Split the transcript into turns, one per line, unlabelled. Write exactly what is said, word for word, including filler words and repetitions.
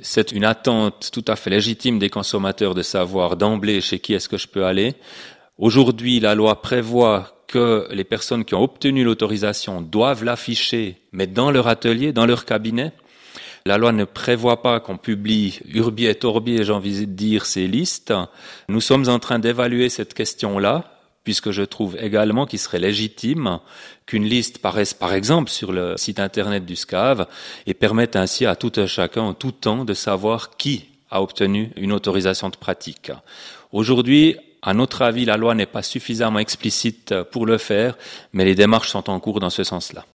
C'est une attente tout à fait légitime des consommateurs de savoir d'emblée chez qui est-ce que je peux aller. Aujourd'hui, la loi prévoit que les personnes qui ont obtenu l'autorisation doivent l'afficher, mais dans leur atelier, dans leur cabinet. La loi ne prévoit pas qu'on publie urbi et orbi, j'ai envie de dire, ces listes. Nous sommes en train d'évaluer cette question-là, puisque je trouve également qu'il serait légitime qu'une liste paraisse par exemple sur le site internet du S C A V et permette ainsi à tout un chacun en tout temps de savoir qui a obtenu une autorisation de pratique. Aujourd'hui, à notre avis, la loi n'est pas suffisamment explicite pour le faire, mais les démarches sont en cours dans ce sens-là.